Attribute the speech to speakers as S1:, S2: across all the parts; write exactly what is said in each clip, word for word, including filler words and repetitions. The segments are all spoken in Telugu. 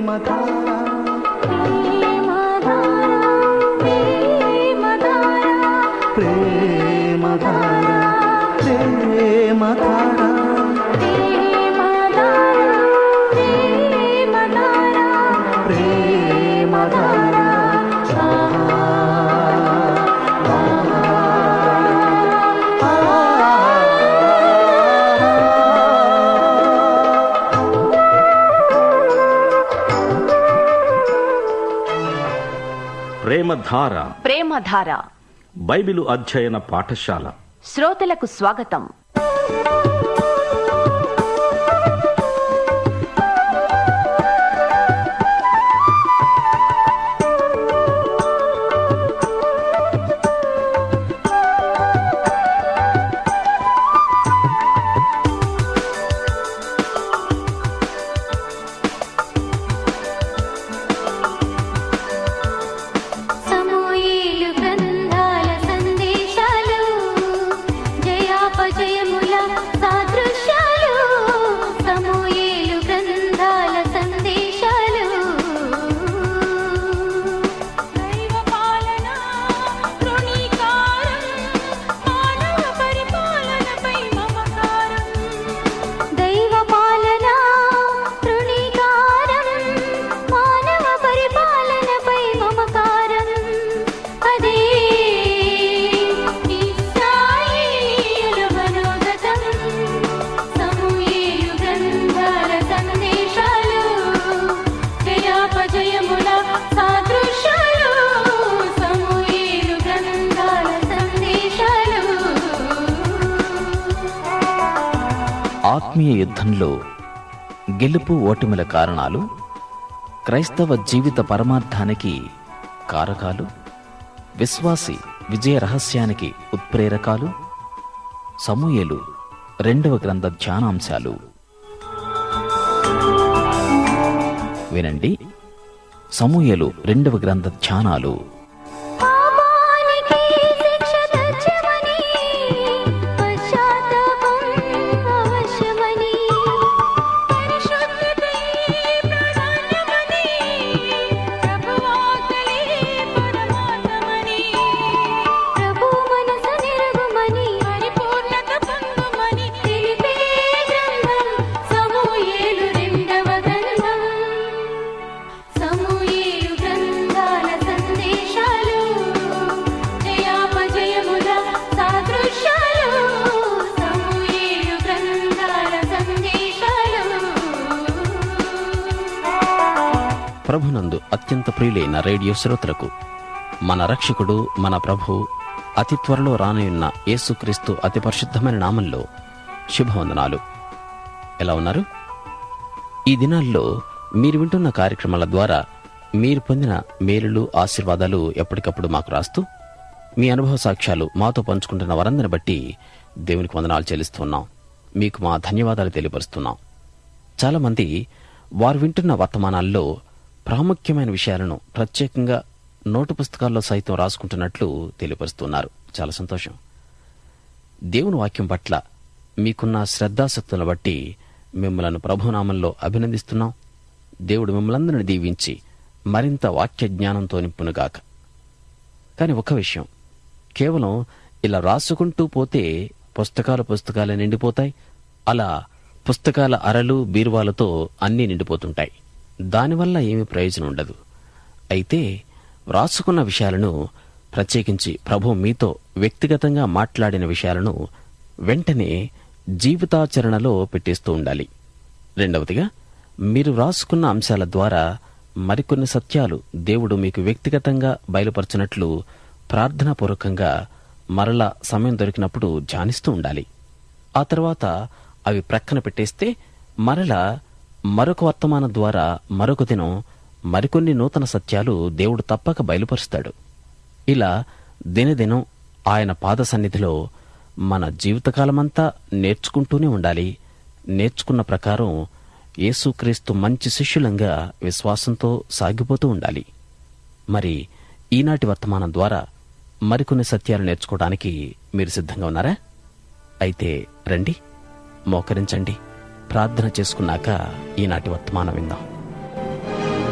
S1: ప్రేమధార
S2: ప్రేమధార
S1: బైబిలు అధ్యయన పాఠశాల
S2: శ్రోతలకు స్వాగతం.
S3: ఆత్మీయ యుద్ధంలో గెలుపు ఓటమిల కారణాలు, క్రైస్తవ జీవిత పరమార్థానికి కారకాలు, విశ్వాసి విజయ రహస్యానికి ఉత్ప్రేరకాలు, సమూయేలు రెండవ గ్రంథ ధ్యానాంశాలు. వినండి, సమూయేలు రెండవ గ్రంథ ధ్యానాలు. ప్రభునందు అత్యంత ప్రియులైన రేడియో శ్రోతలకు మన రక్షకుడు మన ప్రభు అతి త్వరలో రానున్న యేసుక్రీస్తు అతి పరిశుద్ధమైన నామంలో శుభవందనాలు. ఎలా ఉన్నారు? ఈ దినాల్లో మీరు వింటున్న కార్యక్రమాల ద్వారా మీరు పొందిన మేలులు, ఆశీర్వాదాలు ఎప్పటికప్పుడు మాకు రాస్తూ మీ అనుభవ సాక్ష్యాలు మాతో పంచుకుంటున్న వారందరిని బట్టి దేవునికి వందనాలు చెల్లిస్తున్నాం. మీకు మా ధన్యవాదాలు తెలియపరుస్తున్నాం. చాలా మంది వారు వింటున్న వర్తమానాల్లో ప్రాముఖ్యమైన విషయాలను ప్రత్యేకంగా నోటు పుస్తకాల్లో సైతం రాసుకుంటున్నట్లు తెలియపరుస్తున్నారు. చాలా సంతోషం. దేవుని వాక్యం పట్ల మీకున్న శ్రద్ధాశక్తులను బట్టి మిమ్మలను ప్రభునామంలో అభినందిస్తున్నాం. దేవుడు మిమ్మలందరినీ దీవించి మరింత వాక్య జ్ఞానంతో నింపునుగాక. కాని ఒక విషయం, కేవలం ఇలా రాసుకుంటూ పోతే పుస్తకాలు పుస్తకాలే నిండిపోతాయి. అలా పుస్తకాల అరలు, బీరువాలతో అన్నీ నిండిపోతుంటాయి. దానివల్ల ఏమీ ప్రయోజనం ఉండదు. అయితే వ్రాసుకున్న విషయాలను, ప్రత్యేకించి ప్రభు మీతో వ్యక్తిగతంగా మాట్లాడిన విషయాలను వెంటనే జీవితాచరణలో పెట్టేస్తూ ఉండాలి. రెండవదిగా, మీరు వ్రాసుకున్న అంశాల ద్వారా మరికొన్ని సత్యాలు దేవుడు మీకు వ్యక్తిగతంగా బయలుపరచినట్లు ప్రార్థనాపూర్వకంగా మరలా సమయం దొరికినప్పుడు ధ్యానిస్తూ ఉండాలి. ఆ తర్వాత అవి ప్రక్కన పెట్టేస్తే మరలా మరొక వర్తమానం ద్వారా మరొక దినం మరికొన్ని నూతన సత్యాలు దేవుడు తప్పక బయలుపరుస్తాడు. ఇలా దినదినం ఆయన పాద సన్నిధిలో మన జీవితకాలమంతా నేర్చుకుంటూనే ఉండాలి. నేర్చుకున్న ప్రకారం యేసుక్రీస్తు మంచి శిష్యులంగా విశ్వాసంతో సాగిపోతూ ఉండాలి. మరి ఈనాటి వర్తమానం ద్వారా మరికొన్ని సత్యాలు నేర్చుకోవడానికి మీరు సిద్ధంగా ఉన్నారా? అయితే రండి, మోకరించండి. ప్రార్థన చేసుకున్నాక ఈనాటి వర్తమానం విందాం.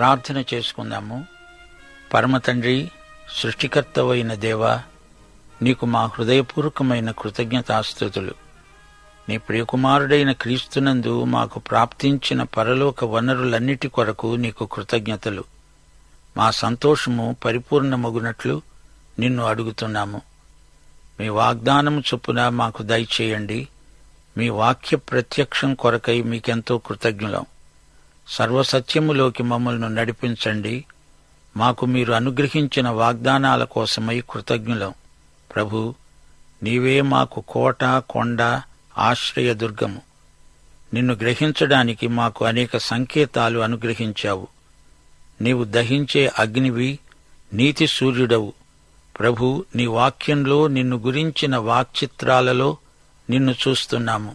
S4: ప్రార్థన చేసుకుందాము. పరమతండ్రి, సృష్టికర్తవైన దేవా, నీకు మా హృదయపూర్వకమైన కృతజ్ఞతాస్తుతులు. నీ ప్రియకుమారుడైన క్రీస్తునందు మాకు ప్రాప్తించిన పరలోక వనరులన్నిటి కొరకు నీకు కృతజ్ఞతలు. మా సంతోషము పరిపూర్ణమగునట్లు నిన్ను అడుగుతున్నాము. మీ వాగ్దానము చొప్పున మాకు దయచేయండి. మీ వాక్య ప్రత్యక్షం కొరకై మీకెంతో కృతజ్ఞులం. సర్వసత్యములోకి మమ్మల్ని నడిపించండి. మాకు మీరు అనుగ్రహించిన వాగ్దానాల కోసమై కృతజ్ఞులం. ప్రభు, నీవే మాకు కోట, కొండ, ఆశ్రయదుర్గము. నిన్ను గ్రహించడానికి మాకు అనేక సంకేతాలు అనుగ్రహించావు. నీవు దహించే అగ్నివి, నీతి సూర్యుడవు. ప్రభు, నీ వాక్యంలో నిన్ను గురించిన వాక్చిత్రాలలో నిన్ను చూస్తున్నాము.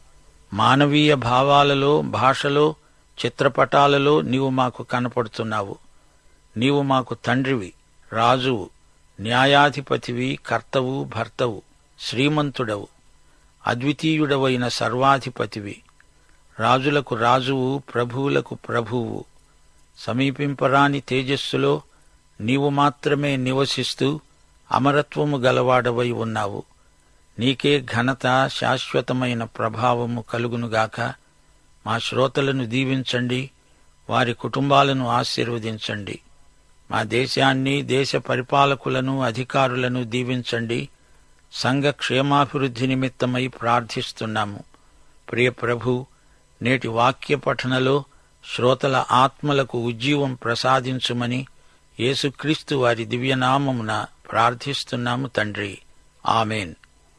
S4: మానవీయ భావాలలో, భాషలో, చిత్రపటాలలో నీవు మాకు కనపడుతున్నావు. నీవు మాకు తండ్రివి, రాజువు, న్యాయాధిపతివి, కర్తవు, భర్తవు, శ్రీమంతుడవు, అద్వితీయుడవైన సర్వాధిపతివి, రాజులకు రాజువు, ప్రభువులకు ప్రభువు. సమీపింపరాని తేజస్సులో నీవు మాత్రమే నివసిస్తూ అమరత్వము గలవాడవై ఉన్నావు. నీకే ఘనత, శాశ్వతమైన ప్రభావము కలుగునుగాక. మా శ్రోతలను దీవించండి, వారి కుటుంబాలను ఆశీర్వదించండి. మా దేశాన్ని, దేశ పరిపాలకులను, అధికారులను దీవించండి. సంఘ క్షేమాభివృద్ధి నిమిత్తమై ప్రార్థిస్తున్నాము. ప్రియ ప్రభు, నేటి వాక్య పఠనలో శ్రోతల ఆత్మలకు ఉజ్జీవం ప్రసాదించుమని యేసుక్రీస్తు వారి దివ్యనామమున ప్రార్థిస్తున్నాము తండ్రి. ఆమెన్.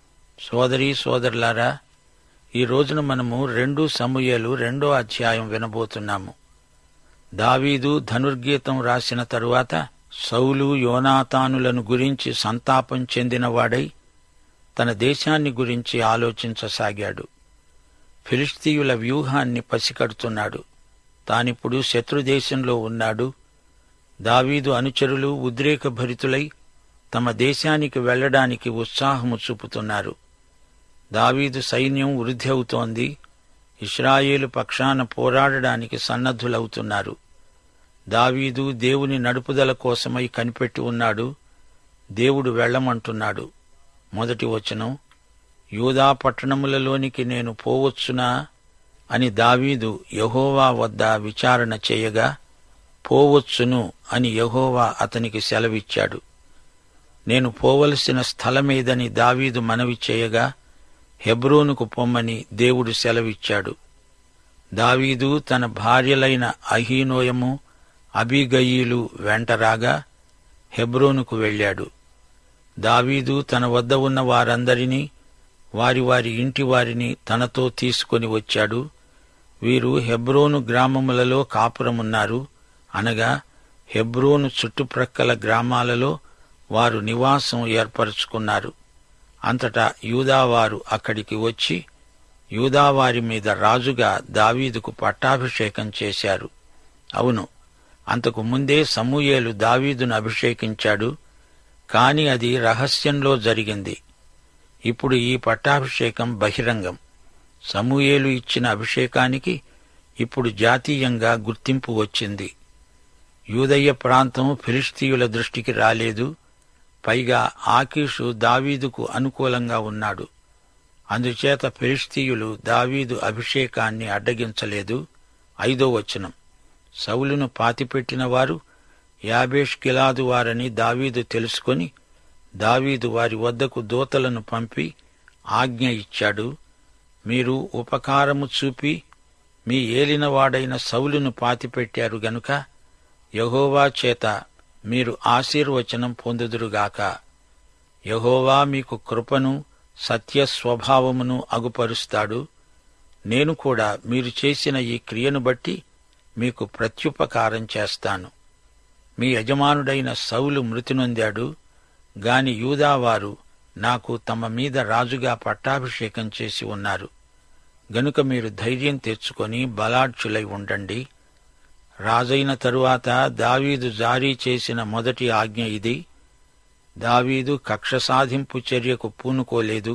S4: సోదరీ సోదరులారా, ఈ రోజున మనము రెండు సమూయేలు రెండో అధ్యాయం వినబోతున్నాము. దావీదు ధనుర్గీతం రాసిన తరువాత సౌలు యోనాతానులను గురించి సంతాపం చెందినవాడై తన దేశాన్ని గురించి ఆలోచించసాగాడు. ఫిలిష్తీయుల వ్యూహాన్ని పసికడుతున్నాడు. తానిప్పుడు శత్రుదేశంలో ఉన్నాడు. దావీదు అనుచరులు ఉద్రేకభరితులై తమ దేశానికి వెళ్లడానికి ఉత్సాహము చూపుతున్నారు. దావీదు సైన్యం వృద్ధి అవుతోంది. ఇశ్రాయేలు పక్షాన పోరాడడానికి సన్నద్ధులవుతున్నారు. దావీదు దేవుని నడుపుదల కోసమై కనిపెట్టి ఉన్నాడు. దేవుడు వెళ్లమంటున్నాడు. మొదటి వచనం, యూదా పట్టణములలోనికి నేను పోవచ్చునా అని దావీదు యెహోవా వద్ద విచారణ చేయగా, పోవచ్చును అని యెహోవా అతనికి సెలవిచ్చాడు. నేను పోవలసిన స్థలమేదని దావీదు మనవి చేయగా, హెబ్రోనుకు పొమ్మని దేవుడు సెలవిచ్చాడు. దావీదు తన భార్యలైన అహీనోయము, అబీగయీలు వెంటరాగా హెబ్రోనుకు వెళ్ళాడు. దావీదు తన వద్ద ఉన్న వారందరినీ, వారి వారి ఇంటి వారిని తనతో తీసుకొని వచ్చాడు. వీరు హెబ్రోను గ్రామములలో కాపురమున్నారు. అనగా హెబ్రోను చుట్టుప్రక్కల గ్రామాలలో వారు నివాసం ఏర్పరచుకున్నారు. అంతటా యూదావారు అక్కడికి వచ్చి యూదావారి మీద రాజుగా దావీదుకు పట్టాభిషేకం చేశారు. అవును, అంతకు ముందే సమూయేలు దావీదును అభిషేకించాడు. కాని అది రహస్యంలో జరిగింది. ఇప్పుడు ఈ పట్టాభిషేకం బహిరంగం. సమూయేలు ఇచ్చిన అభిషేకానికి ఇప్పుడు జాతీయంగా గుర్తింపు వచ్చింది. యూదయ్య ప్రాంతం ఫిలిష్తీయుల దృష్టికి రాలేదు. పైగా ఆకీషు దావీదుకు అనుకూలంగా ఉన్నాడు. అందుచేత ఫిలిష్తీయులు దావీదు అభిషేకాన్ని అడ్డగించలేదు. ఐదో వచనం, సౌలును పాతిపెట్టిన వారు యాబేష్ గిలాదు వారని దావీదు తెలుసుకొని దావీదు వారి వద్దకు దూతలను పంపి ఆజ్ఞ ఇచ్చాడు. మీరు ఉపకారము చూపి మీ ఏలినవాడైన సౌలును పాతిపెట్టారు గనుక యెహోవా చేత మీరు ఆశీర్వచనం పొందుదురుగాక. యెహోవా మీకు కృపను, సత్య స్వభావమును అగుపరుస్తాడు. నేను కూడా మీరు చేసిన ఈ క్రియను బట్టి మీకు ప్రత్యుపకారం చేస్తాను. మీ యజమానుడైన సౌలు మృతి నొందాడు గాని యూదావారు నాకు తమ మీద రాజుగా పట్టాభిషేకం చేసి ఉన్నారు. గనుక మీరు ధైర్యం తెచ్చుకొని బలాఢ్యులై ఉండండి. రాజైన తరువాత దావీదు జారీ చేసిన మొదటి ఆజ్ఞ ఇది. దావీదు కక్ష సాధింపు చర్యకు పూనుకోలేదు.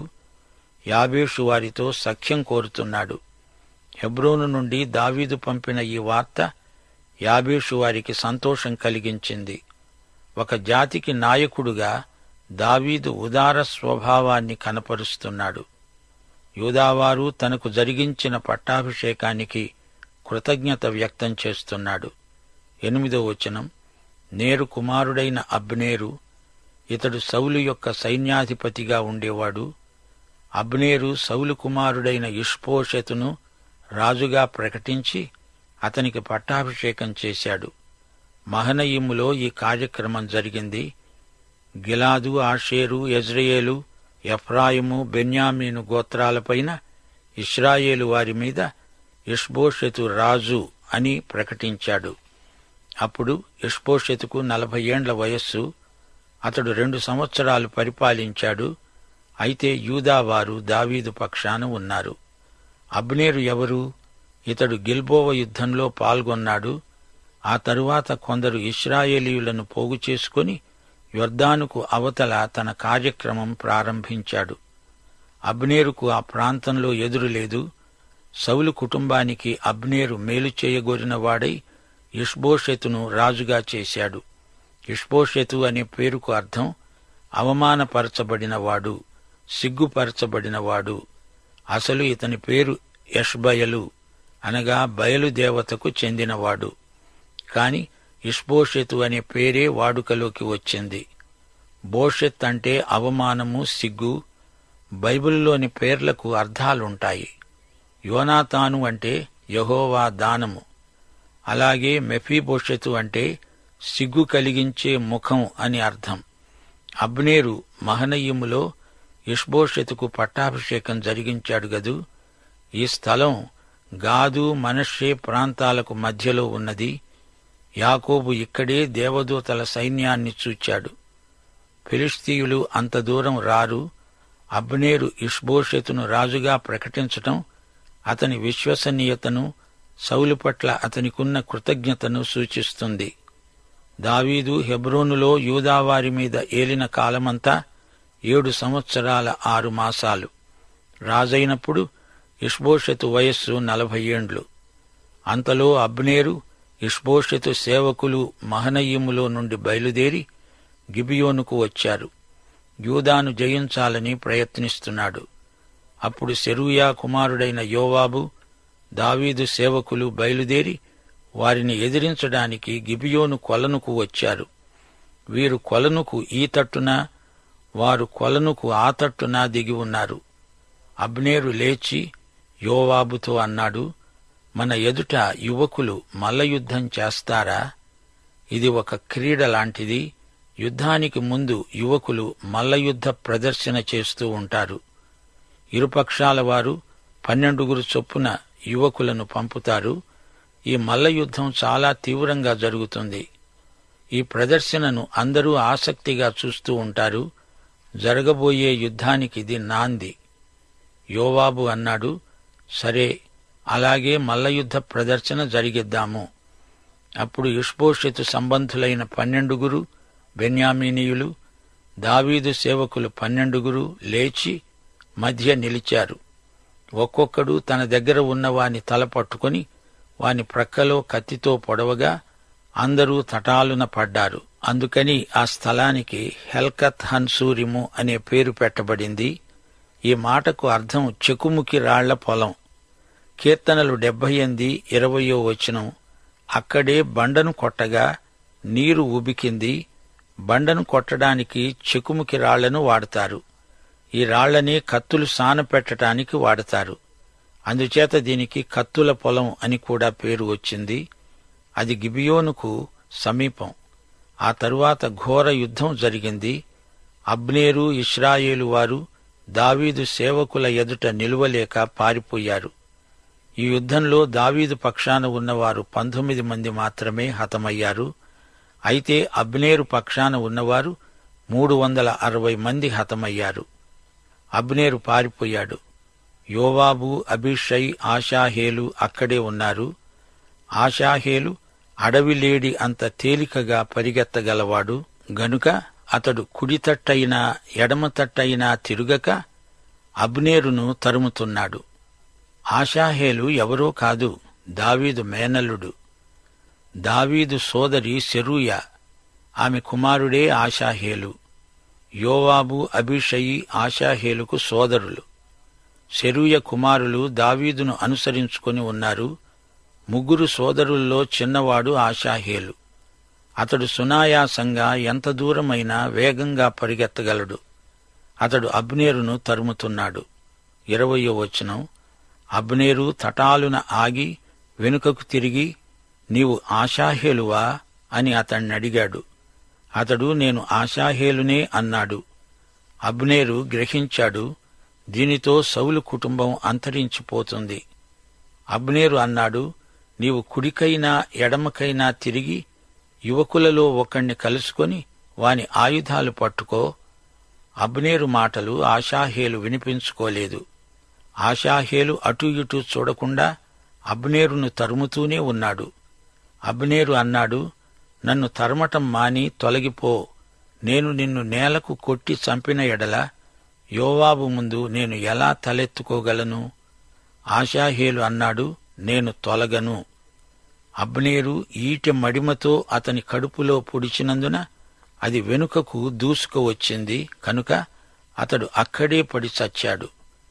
S4: యాబేషు వారితో సఖ్యం కోరుతున్నాడు. హెబ్రోను నుండి దావీదు పంపిన ఈ వార్త యాబేషు వారికి సంతోషం కలిగించింది. ఒక జాతికి నాయకుడుగా దావీదు ఉదార స్వభావాన్ని కనపరుస్తున్నాడు. యూదావారు తనకు జరిగించిన పట్టాభిషేకానికి కృతజ్ఞత వ్యక్తం చేస్తున్నాడు. ఎనిమిదో వచనం, నేరు కుమారుడైన అబ్నేరు, ఇతడు సౌలు యొక్క సైన్యాధిపతిగా ఉండేవాడు. అబ్నేరు సౌలు కుమారుడైన ఇష్బోషెతును రాజుగా ప్రకటించి అతనికి పట్టాభిషేకం చేశాడు. మహనయీములో ఈ కార్యక్రమం జరిగింది. గిలాదు, ఆషేరు, యెజ్రెయేలు, ఎఫ్రాయిము, బెన్యామీను గోత్రాలపైన ఇశ్రాయేలు వారి మీద ఇష్బోషెతు రాజు అని ప్రకటించాడు. అప్పుడు ఇష్బోషెతుకు నలభై ఏండ్ల వయస్సు. అతడు రెండు సంవత్సరాలు పరిపాలించాడు. అయితే యూదావారు దావీదు పక్షాన ఉన్నారు. అబ్నేరు ఎవరు? ఇతడు గిల్బోవ యుద్ధంలో పాల్గొన్నాడు. ఆ తరువాత కొందరు ఇశ్రాయేలీయులను పోగు చేసుకుని యొర్దానుకు అవతల తన కార్యక్రమం ప్రారంభించాడు. అబ్నేరుకు ఆ ప్రాంతంలో ఎదురు లేదు. సౌలు కుటుంబానికి అబ్నేరు మేలు చేయగోరినవాడై ఇష్బోషెతును రాజుగా చేశాడు. ఇష్బోషెతు అనే పేరుకు అర్థం అవమానపరచబడినవాడు, సిగ్గుపరచబడినవాడు. అసలు ఇతని పేరు యష్బయలు, అనగా బయలుదేవతకు చెందినవాడు. కాని ఇష్బోషెతు అనే పేరే వాడుకలోకి వచ్చింది. బోషెత్ అంటే అవమానము, సిగ్గు. బైబిల్లోని పేర్లకు అర్థాలుంటాయి. యోనాతాను అంటే యెహోవా దానము. అలాగే మెఫీబోషెతు అంటే సిగ్గు కలిగించే ముఖం అని అర్థం. అబ్నేరు మహనయీములో ఇష్బోషెతుకు పట్టాభిషేకం జరిగించాడు గదు. ఈ స్థలం గాదు, మనష్షే ప్రాంతాలకు మధ్యలో ఉన్నది. యాకోబు ఇక్కడే దేవదూతల సైన్యాన్ని చూచాడు. ఫిలిష్తీయులు అంత దూరం రారు. అబ్నేరు ఇష్బోషెతును రాజుగా ప్రకటించటం అతని విశ్వసనీయతను, సౌలు పట్ల అతనికున్న కృతజ్ఞతను సూచిస్తుంది. దావీదు హెబ్రోనులో యూదావారి మీద ఏలిన కాలమంతా ఏడు సంవత్సరాల ఆరు మాసాలు. రాజైనప్పుడు ఇష్బోషెతు వయస్సు నలభై ఏండ్లు. అంతలో అబ్నేరు, ఇష్బోషెతు సేవకులు మహనయీములో నుండి బయలుదేరి గిబియోనుకు వచ్చారు. యూదాను జయించాలని ప్రయత్నిస్తున్నాడు. అప్పుడు సెరూయా కుమారుడైన యోవాబు, దావీదు సేవకులు బయలుదేరి వారిని ఎదిరించడానికి గిబియోను కొలనుకు వచ్చారు. వీరు కొలనుకు ఈ తట్టున, వారు కొలనుకు ఆ తట్టున దిగి ఉన్నారు. అబ్నేరు లేచి యోవాబుతో అన్నాడు, మన ఎదుట యువకులు మల్లయుద్ధం చేస్తారా? ఇది ఒక క్రీడ లాంటిది. యుద్ధానికి ముందు యువకులు మల్లయుద్ధ ప్రదర్శన చేస్తూ ఉంటారు. ఇరుపక్షాల వారు పన్నెండుగురు చొప్పున యువకులను పంపుతారు. ఈ మల్లయుద్ధం చాలా తీవ్రంగా జరుగుతుంది. ఈ ప్రదర్శనను అందరూ ఆసక్తిగా చూస్తూ ఉంటారు. జరగబోయే యుద్ధానికి ఇది నాంది. యోవాబు అన్నాడు, సరే, అలాగే మల్లయుద్ధ ప్రదర్శన జరిగిద్దాము. అప్పుడు ఇష్బోషెతు సంబంధులైన పన్నెండుగురు బెన్యామీనీయులు, దావీదు సేవకులు పన్నెండుగురు లేచి మధ్య నిలిచారు. ఒక్కొక్కడు తన దగ్గర ఉన్న వాని తల పట్టుకుని వాని ప్రక్కలో కత్తితో పొడవగా అందరూ తటాలున పడ్డారు. అందుకని ఆ స్థలానికి హెల్కత్ హన్సూరిము అనే పేరు పెట్టబడింది. ఈ మాటకు అర్థం చెకుముకి రాళ్ల పొలం. కీర్తనలు డెబ్బై ఎనిమిది ఇరవయో వచనం, అక్కడే బండను కొట్టగా నీరు ఉబికింది. బండను కొట్టడానికి చెకుముకి రాళ్లను వాడతారు. ఈ రాళ్లని కత్తులు సానపెట్టడానికి వాడతారు. అందుచేత దీనికి కత్తుల పొలం అని కూడా పేరు వచ్చింది. అది గిబియోనుకు సమీపం. ఆ తరువాత ఘోర యుద్ధం జరిగింది. అబ్నేరు, ఇశ్రాయేలు వారు దావీదు సేవకుల ఎదుట నిలువలేక పారిపోయారు. ఈ యుద్ధంలో దావీదు పక్షాన ఉన్నవారు పంతొమ్మిది మంది మాత్రమే హతమయ్యారు. అయితే అబ్నేరు పక్షాన ఉన్నవారు మూడు వందల అరవై మంది హతమయ్యారు. అబ్నేరు పారిపోయాడు. యోవాబు, అబీషై, ఆషాహేలు అక్కడే ఉన్నారు. ఆషాహేలు అడవిలేడి అంత తేలికగా పరిగెత్తగలవాడు గనుక అతడు కుడితట్టయినా ఎడమతట్టయినా తిరుగక అబ్నేరును తరుముతున్నాడు. ఆషాహేలు ఎవరో కాదు, దావీదు మేనల్లుడు. దావీదు సోదరి సెరూయ, ఆమె కుమారుడే ఆషాహేలు. యోవాబు, అబీషయి ఆషాహేలుకు సోదరులు. సెరూయ కుమారులు దావీదును అనుసరించుకొని ఉన్నారు. ముగ్గురు సోదరుల్లో చిన్నవాడు ఆషాహేలు. అతడు సునాయాసంగా ఎంత దూరమైనా వేగంగా పరిగెత్తగలడు. అతడు అబ్నేరును తరుముతున్నాడు. ఇరవయో వచనం. అబ్నేరు తటాలున ఆగి వెనుకకు తిరిగి, నీవు ఆషాహేలువా అని అతణ్ణి అడిగాడు. అతడు, నేను ఆషాహేలునే అన్నాడు. అబ్నేరు గ్రహించాడు, దీనితో సౌలు కుటుంబం అంతరించిపోతుంది. అబ్నేరు అన్నాడు, నీవు కుడికైనా ఎడమకైనా తిరిగి యువకులలో ఒకణ్ణి కలుసుకొని వాని ఆయుధాలు పట్టుకో. అబ్నేరు మాటలు ఆషాహేలు వినిపించుకోలేదు. ఆషాహేలు అటూ ఇటూ చూడకుండా అబ్నేరును తరుముతూనే ఉన్నాడు. అబ్నేరు అన్నాడు, నన్ను తరమటం మాని తొలగిపో. నేను నిన్ను నేలకు కొట్టి చంపిన ఎడల యోవాబు ముందు నేను ఎలా తలెత్తుకోగలను? ఆషాహేలు అన్నాడు, నేను తొలగను. అబ్నేరు ఈటె మడిమతో అతని కడుపులో పొడిచినందున అది వెనుకకు దూసుకువచ్చింది కనుక అతడు అక్కడే పడి చచ్చాడు.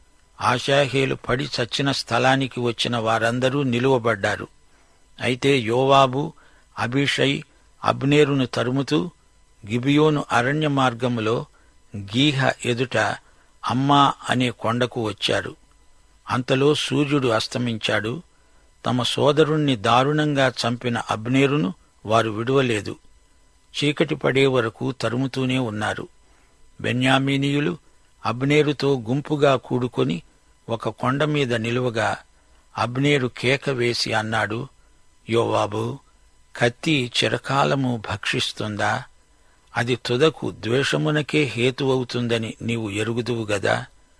S4: ఆషాహేలు పడి చచ్చిన స్థలానికి వచ్చిన వారందరూ నిలువబడ్డారు. అయితే యోవాబు, అబీషై అబ్నేరును తరుముతూ గిబియోను అరణ్య మార్గములో గీహ ఎదుట అమ్మా అనే కొండకు వచ్చారు. అంతలో సూర్యుడు అస్తమించాడు. తమ సోదరుణ్ణి దారుణంగా చంపిన అబ్నేరును వారు విడువలేదు. చీకటి పడే వరకు తరుముతూనే ఉన్నారు. బెన్యామీనీయులు అబ్నేరుతో గుంపుగా కూడుకొని ఒక కొండ మీద నిలువగా అబ్నేరు కేక వేసి అన్నాడు, యోవాబు, కత్తి చిరకాలము భక్షిస్తుందా? అది తుదకు ద్వేషమునకే హేతువవుతుందని నీవు ఎరుగుదువు గదా.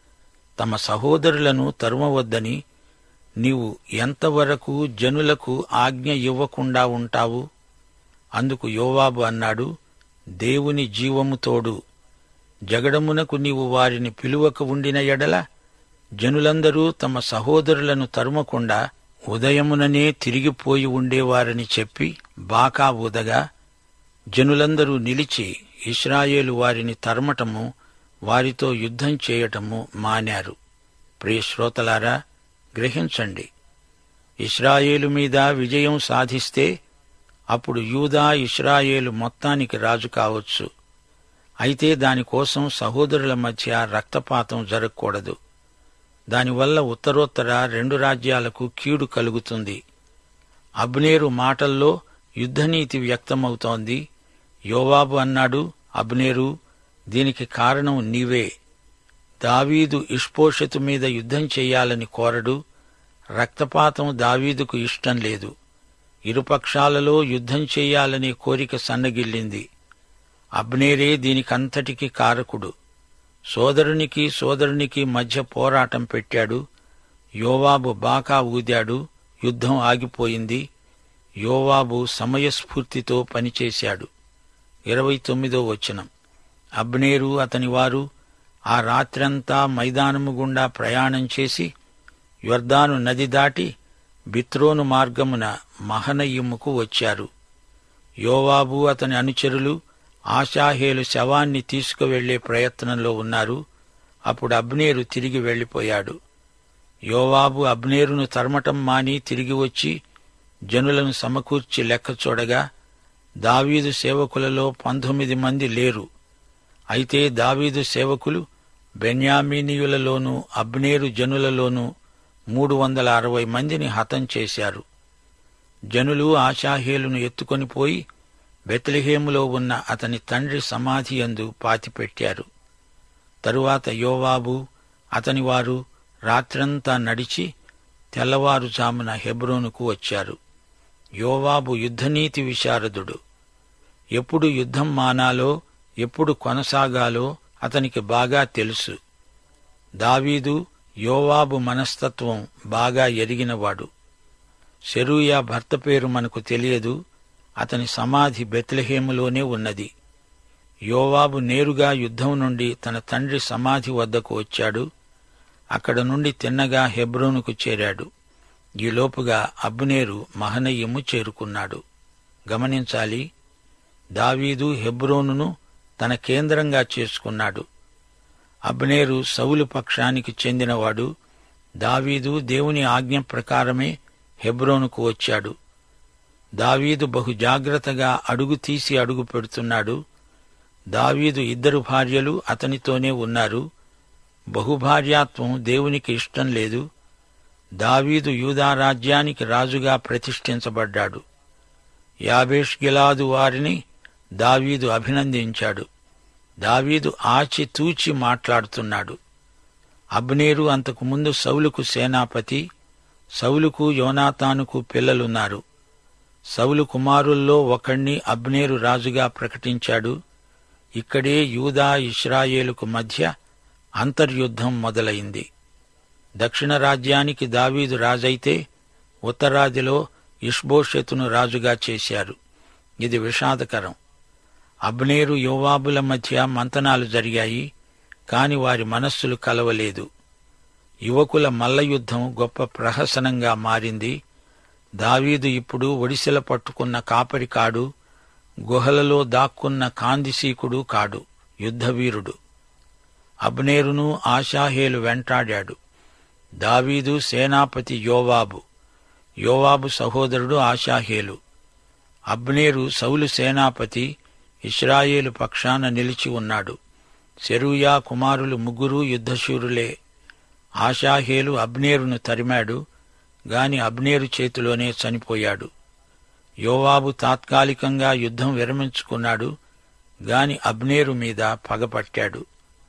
S4: తమ సహోదరులను తరుమవద్దని నీవు ఎంతవరకు జనులకు ఆజ్ఞ ఇవ్వకుండా ఉంటావు? అందుకు యోవాబు అన్నాడు, దేవుని జీవము తోడు, జగడమునకు నీవు వారిని పిలువక ఉండిన ఎడల జనులందరూ తమ సహోదరులను తరుమకుండా ఉదయముననే తిరిగిపోయి ఉండేవారని చెప్పి బాకా ఊదగా జనులందరూ నిలిచి ఇశ్రాయేలు వారిని తరమటము, వారితో యుద్ధం చేయటము మానారు. ప్రియశ్రోతలారా, గ్రహించండి. ఇశ్రాయేలు మీద విజయం సాధిస్తే అప్పుడు యూదా ఇశ్రాయేలు మొత్తానికి రాజు కావచ్చు. అయితే దానికోసం సహోదరుల మధ్య రక్తపాతం జరగకూడదు. దానివల్ల ఉత్తరోత్తర రెండు రాజ్యాలకు కీడు కలుగుతుంది. అబ్నేరు మాటల్లో యుద్ధనీతి వ్యక్తమవుతోంది. యోవాబు అన్నాడు, అబ్నేరు, దీనికి కారణం నీవే. దావీదు ఇష్బోషెతు మీద యుద్ధం చెయ్యాలని కోరడు. రక్తపాతం దావీదుకు ఇష్టం లేదు. ఇరుపక్షాలలో యుద్ధం చెయ్యాలనే కోరిక సన్నగిల్లింది. అబ్నేరే దీనికంతటికీ కారకుడు. సోదరునికి సోదరునికి మధ్య పోరాటం పెట్టాడు. యోవాబు బాకా ఊదాడు. యుద్ధం ఆగిపోయింది. యోవాబు సమయస్ఫూర్తితో పనిచేశాడు. ఇరవై తొమ్మిదో వచనం. అబ్నేరు అతనివారు ఆ రాత్రంతా మైదానము గుండా ప్రయాణం చేసి యొర్దాను నది దాటి బిత్రోను మార్గమున మహనయిముకు వచ్చారు. యోవాబు అతని అనుచరులు ఆషాహేలు శవాన్ని తీసుకువెళ్లే ప్రయత్నంలో ఉన్నారు. అప్పుడు అబ్నేరు తిరిగి వెళ్లిపోయాడు. యోవాబు అబ్నేరును తరమటం మాని తిరిగి వచ్చి జనులను సమకూర్చి లెక్క చూడగా దావీదు సేవకులలో పంతొమ్మిది మంది లేరు. అయితే దావీదు సేవకులు బెన్యామీనీయులలోనూ అబ్నేరు జనులలోనూ మూడు వందల అరవై మందిని హతం చేశారు. జనులు ఆషాహేలును ఎత్తుకొని పోయి బెత్లెహేములో ఉన్న అతని తండ్రి సమాధి యందు పాతిపెట్టారు. తరువాత యోవాబు అతని వారు రాత్రంతా నడిచి తెల్లవారుజామున హెబ్రోనుకు వచ్చారు. యోవాబు యుద్ధనీతి విశారదుడు. ఎప్పుడు యుద్ధం మానాలో, ఎప్పుడు కొనసాగాలో అతనికి బాగా తెలుసు. దావీదు యోవాబు మనస్తత్వం బాగా ఎరిగినవాడు. సెరూయా భర్త పేరు మనకు తెలియదు. అతని సమాధి బెత్లెహేములోనే ఉన్నది. యోవాబు నేరుగా యుద్ధం నుండి తన తండ్రి సమాధి వద్దకు వచ్చాడు. అక్కడ నుండి తిన్నగా హెబ్రోనుకు చేరాడు. ఈలోపుగా అబ్నేరు మహనయిము చేరుకున్నాడు. గమనించాలి, దావీదు హెబ్రోనును తన కేంద్రంగా చేసుకున్నాడు. అబ్నేరు సౌలు పక్షానికి చెందినవాడు. దావీదు దేవుని ఆజ్ఞ ప్రకారమే హెబ్రోనుకు వచ్చాడు. దావీదు బహు జాగ్రత్తగా అడుగు తీసి అడుగు పెడుతున్నాడు. దావీదు ఇద్దరు భార్యలు అతనితోనే ఉన్నారు. బహుభార్యాత్వం దేవునికి ఇష్టం లేదు. దావీదు యూదా రాజ్యానికి రాజుగా ప్రతిష్ఠించబడ్డాడు. యాబేష్ గిలాదు వారిని దావీదు అభినందించాడు. దావీదు ఆచితూచి మాట్లాడుతున్నాడు. అబ్నేరు అంతకు ముందు సౌలుకు సేనాపతి. సౌలుకు యోనాతానుకు పిల్లలున్నారు. సౌలు కుమారుల్లో ఒకణ్ణి అబ్నేరు రాజుగా ప్రకటించాడు. ఇక్కడే యూదా ఇశ్రాయేలుకు మధ్య అంతర్యుద్ధం మొదలైంది. దక్షిణ రాజ్యానికి దావీదు రాజైతే ఉత్తరాదిలో ఇష్బోషెతును రాజుగా చేశారు. ఇది విషాదకరం. అబ్నేరు యోవాబుల మధ్య మంతనాలు జరిగాయి, కాని వారి మనస్సులు కలవలేదు. యువకుల మల్లయుద్ధం గొప్ప ప్రహసనంగా మారింది. దావీదు ఇప్పుడు ఒడిసెల పట్టుకున్న కాపరి కాడు, గుహలలో దాక్కున్న కాందిసీకుడు కాడు, యుద్ధవీరుడు. అబ్నేరును ఆషాహేలు వెంటాడాడు. దావీదు సేనాపతి యోవాబు, యోవాబు సహోదరుడు ఆషాహేలు. అబ్నేరు సౌలు సేనాపతి, ఇశ్రాయేలు పక్షాన నిలిచి ఉన్నాడు. సెరూయా కుమారులు ముగ్గురు యుద్ధశూరులే. ఆషాహేలు అబ్నేరును తరిమాడు, గాని అబ్నేరు చేతిలోనే చనిపోయాడు. యోవాబు తాత్కాలికంగా యుద్ధం విరమించుకున్నాడు, గాని అబ్నేరు మీద పగపట్టాడు.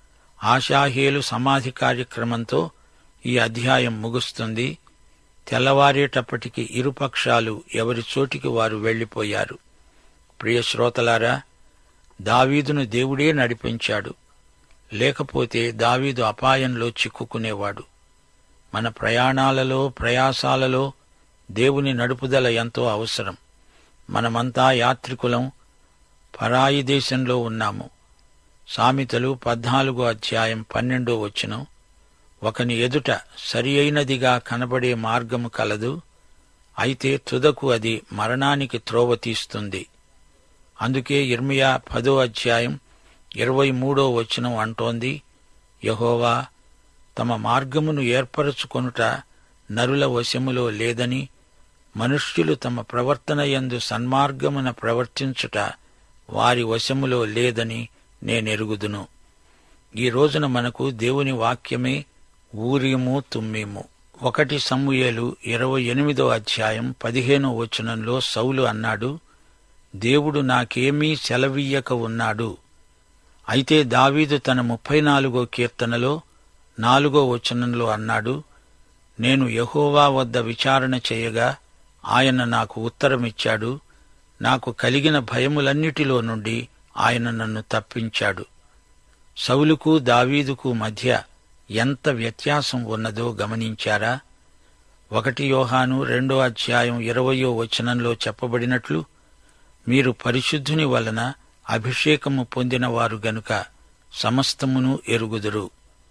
S4: ఆషాహేలు సమాధి కార్యక్రమంతో ఈ అధ్యాయం ముగుస్తుంది. తెల్లవారేటప్పటికి ఇరుపక్షాలు ఎవరి చోటికి వారు వెళ్లిపోయారు. ప్రియ శ్రోతలారా, దావీదును దేవుడే నడిపించాడు. లేకపోతే దావీదు అపాయంలో చిక్కుకునేవాడు. మన ప్రయాణాలలో ప్రయాసాలలో దేవుని నడుపుదల ఎంతో అవసరం. మనమంతా యాత్రికులం, పరాయి దేశంలో ఉన్నాము. సామెతలు పద్నాలుగో అధ్యాయం పన్నెండో వచనం, ఒకని ఎదుట సరి అయినదిగా కనబడే మార్గము కలదు, అయితే తుదకు అది మరణానికి త్రోవ తీస్తుంది. అందుకే ఇర్మియా పదో అధ్యాయం ఇరవై మూడో వచనం అంటోంది, యెహోవా తమ మార్గమును ఏర్పరచుకొనుట నరుల వశములో లేదని, మనుష్యులు తమ ప్రవర్తన యందు సన్మార్గమున ప్రవర్తించుట వారి వశములో లేదని నేనెరుగుదును. ఈ రోజున మనకు దేవుని వాక్యమే ఊరీము తుమ్మీము. ఒకటి సమూయేలు ఇరవై ఎనిమిదో అధ్యాయం పదిహేనో వచనంలో సౌలు అన్నాడు, దేవుడు నాకేమీ సెలవీయక ఉన్నాడు. అయితే దావీదు తన ముప్పై నాలుగో కీర్తనలో నాలుగో వచనంలో అన్నాడు, నేను యెహోవా వద్ద విచారణ చేయగా ఆయన నాకు ఉత్తరమిచ్చాడు. నాకు కలిగిన భయములన్నిటిలో నుండి ఆయన నన్ను తప్పించాడు. సౌలుకు దావీదుకు మధ్య ఎంత వ్యత్యాసం ఉన్నదో గమనించారా? ఒకటి యోహాను రెండో అధ్యాయం ఇరవయో వచనంలో చెప్పబడినట్లు, మీరు పరిశుద్ధుని వలన అభిషేకము పొందినవారు గనుక సమస్తమును ఎరుగుదురు.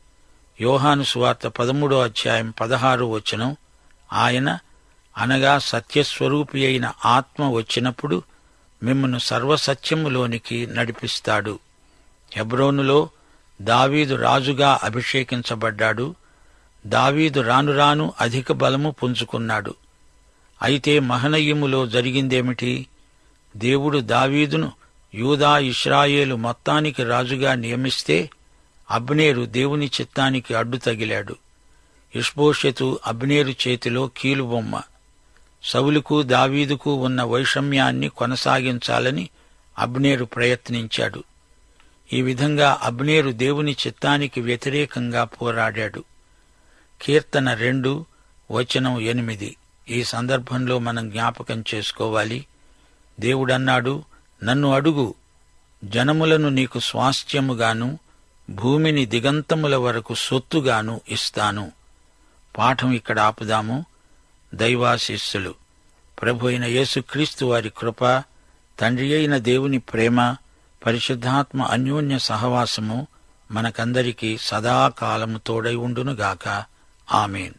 S4: యోహాను సువార్త పదమూడో అధ్యాయం పదహారో వచనం, ఆయన అనగా సత్యస్వరూపి అయిన ఆత్మ వచ్చినప్పుడు మిమ్మును సర్వసత్యములోనికి నడిపిస్తాడు. హెబ్రోనులో దావీదు రాజుగా అభిషేకించబడ్డాడు. దావీదు రాను రాను అధిక బలము పుంజుకున్నాడు. అయితే మహనయీములో జరిగిందేమిటి? దేవుడు దావీదును యూదా ఇశ్రాయేలు మొత్తానికి రాజుగా నియమిస్తే అబ్నేరు దేవుని చిత్తానికి అడ్డు తగిలాడు. ఇష్బోషెతు అబ్నేరు చేతిలో కీలుబొమ్మ. సౌలుకు దావీదుకు ఉన్న వైషమ్యాన్ని కొనసాగించాలని అబ్నేరు ప్రయత్నించాడు. ఈ విధంగా అబ్నేరు దేవుని చిత్తానికి వ్యతిరేకంగా పోరాడాడు. కీర్తన రెండు వచనం ఎనిమిది ఈ సందర్భంలో మనం జ్ఞాపకం చేసుకోవాలి. దేవుడన్నాడు, నన్ను అడుగు, జనములను నీకు స్వాస్థ్యముగాను భూమిని దిగంతముల వరకు సొత్తుగాను ఇస్తాను. పాఠం ఇక్కడ ఆపుదాము. దైవాశీస్సులు. ప్రభు అయిన యేసుక్రీస్తు వారి కృప, తండ్రి అయిన దేవుని ప్రేమ, పరిశుద్ధాత్మ అన్యోన్య సహవాసము మనకందరికీ సదాకాలము తోడై ఉండునుగాక. ఆమేన్.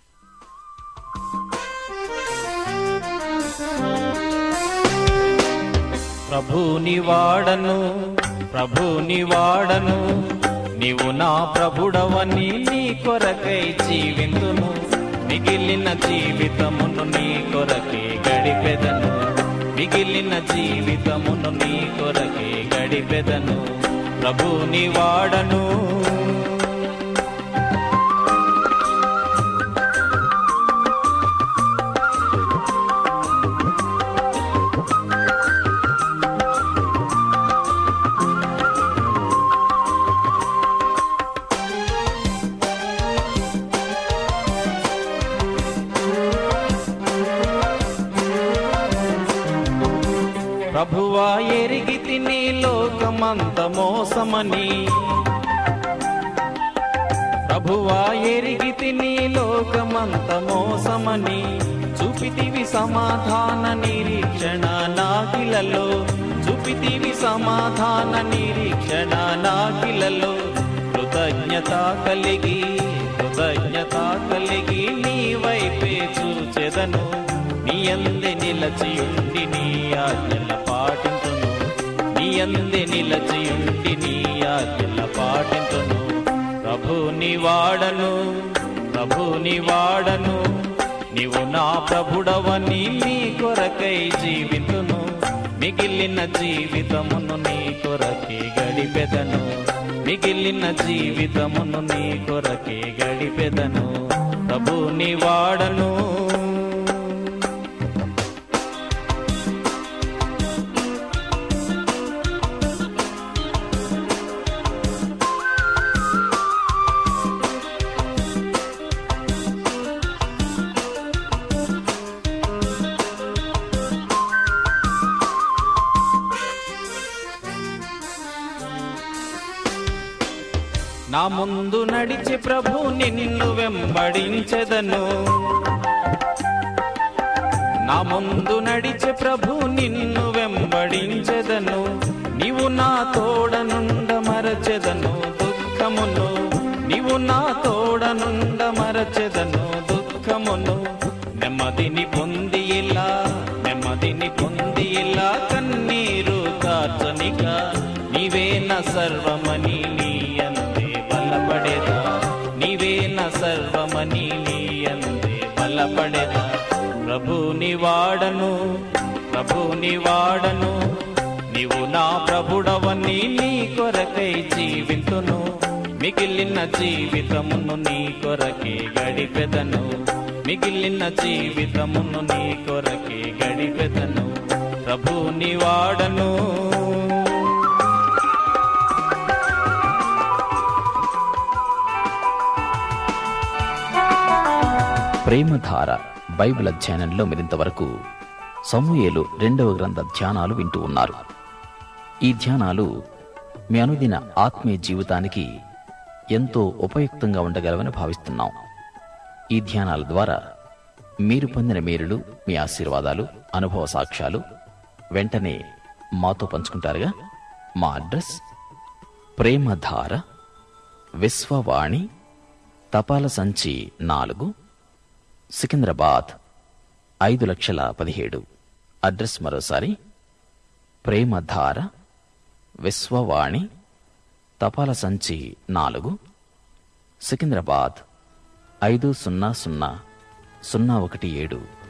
S5: ప్రభుని వాడను ప్రభుని వాడను, నీవు నా ప్రభుడవని నీ కొరకై జీవింతును, మిగిలిన జీవితమును నీ కొరకే గడిపెదను, మిగిలిన జీవితమును నీ కొరకే గడిపెదను, ప్రభుని వాడను. ప్రభువా ఎరిగి తిని లోకమంత మోసమని, ప్రభువా ఎరిగి తిని లోకమంత మోసమని, చూపితివి సమాధాన నిరీక్షణ నాకిలలో, చూపితివి సమాధాన నిరీక్షణ నాకిలలో, కృతజ్ఞత కలిగి కృతజ్ఞత కలిగి నీ వైపే చూచెదను, నీ యందే నిలచియుండి నీ ఆజ్ఞల పాటింతును, నీ యందే నిలచియుండి నీ ఆజ్ఞల పాటింతును, ప్రభుని వాడను ప్రభుని వాడను, నీవు నా ప్రభుడవని నీ కొరకై జీవితును, మిగిలిన జీవితమును నీ కొరకే గడిపెదను, మిగిలిన జీవితమును నీ కొరకే గడిపెదను, ప్రభుని వాడను. నా ముందు నడిచి ప్రభు నిన్ను వెంబడించెదను, నా ముందు నడిచి ప్రభు నిన్ను వెంబడించెదను, నీవు నా తోడనుండ మరచెదను దుఃఖమును, నీవు నా తోడనుండ మరచెదను దుఃఖమును, నెమ్మదిని పొంది ఇలా నెమ్మదిని పొంది ఇలా కన్నీరు కార్చనిక, నీవే నా సర్వమని నీ అందే బలపడేదా, నీవే నా సర్వమని నీ అందే బలపడేదా, ప్రభుని వాడను ప్రభుని వాడను, నీవు నా ప్రభుడవని నీ కొరకై జీవితును, మిగిలిన జీవితమును నీ కొరకే గడిపెదను, మిగిలిన జీవితమును నీ కొరకే గడిపెదను, ప్రభుని వాడను.
S3: ప్రేమధార బైబిల్ అధ్యయనంలో మీరింతవరకు సమూయేలు రెండవ గ్రంథ ధ్యానాలు వింటూ ఉన్నారు. ఈ ధ్యానాలు మీ అనుదిన ఆత్మీయ జీవితానికి ఎంతో ఉపయుక్తంగా ఉండగలవని భావిస్తున్నాం. ఈ ధ్యానాల ద్వారా మీరు పొందిన మేలులు, మీ ఆశీర్వాదాలు, అనుభవ సాక్ష్యాలు వెంటనే మాతో పంచుకుంటారుగా. మా అడ్రస్ ప్రేమధార, విశ్వవాణి, తపాల సంచి నాలుగు, సికింద్రాబాద్ ఐదు లక్షల పదిహేడు. అడ్రస్ మరోసారి ప్రేమధార, విశ్వవాణి, తపాల సంచి నాలుగు, సికింద్రాబాద్ ఐదు సున్నా సున్నా సున్నా ఒకటి ఏడు.